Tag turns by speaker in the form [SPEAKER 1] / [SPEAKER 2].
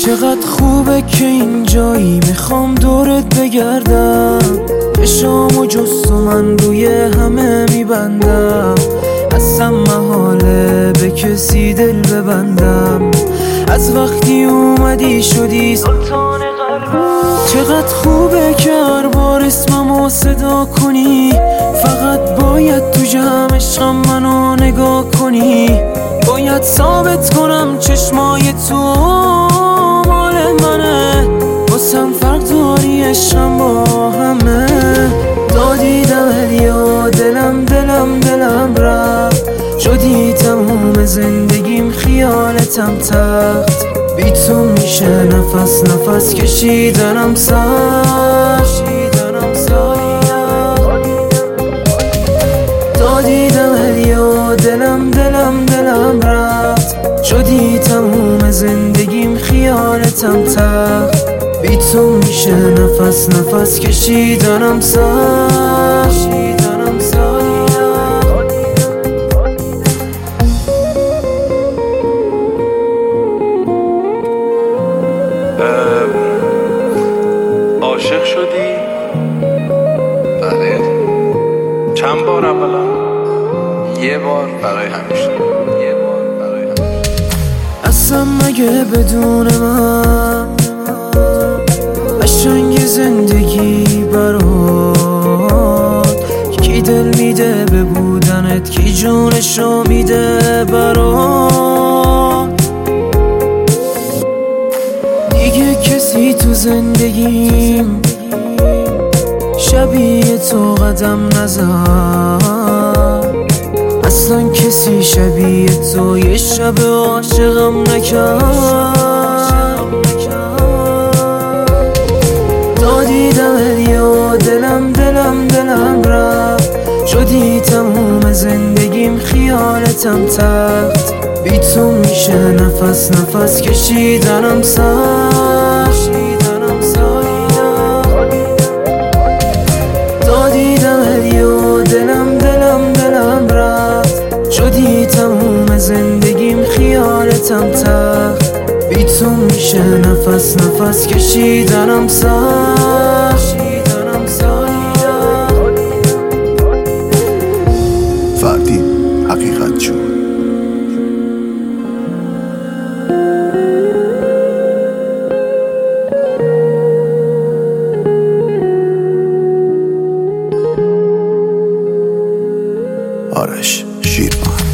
[SPEAKER 1] چقدر خوبه که اینجایی، میخوام دورت بگردم، چشام و جست و من روی همه میبندم، اصلا محاله به کسی دل ببندم، از وقتی اومدی شدی سلطان قلبم. چقدر خوبه که هر بار اسممو صدا کنی، فقط باید تو جمع عشقم منو نگاه کنی، باید ثابت کنم چشمای تو مال منه، واسم فرق داری عشقم با همه. دادی دمت یا دلم رفت، شدی تموم زندگیم خیالتم تخت، بی تو میشه نفس کشیدنم سخت. دادی دمت یا دلم رفت، شدی تموم زندگیم خیالتم تخت، بی تو میشه نفس کشیدنم سخت.
[SPEAKER 2] عاشق شدی؟
[SPEAKER 3] بله.
[SPEAKER 2] چند بار اولا؟
[SPEAKER 3] یه بار برای همیشه.
[SPEAKER 1] اصلا مگه بدون من قشنگ زندگی برات، کی دل میده به بودنت، کی جونشو میده برات، دیگه کسی تو زندگیم شبیه تو قدم نزد، اصلا کسی شبیه تو یه شب عاشقم نکرد. دادی دمت یا دلم رفت، شدی تموم زندگیم خیالتم تخت، بی تو میشه نفس کشیدنم سخت. دادی دمت یا دلم رفت، شدی تموم زندگیم خیالتم تخت، بی تو میشه نفس کشیدنم سخت.
[SPEAKER 4] فردین حقیقت جون. آرش شیرمان.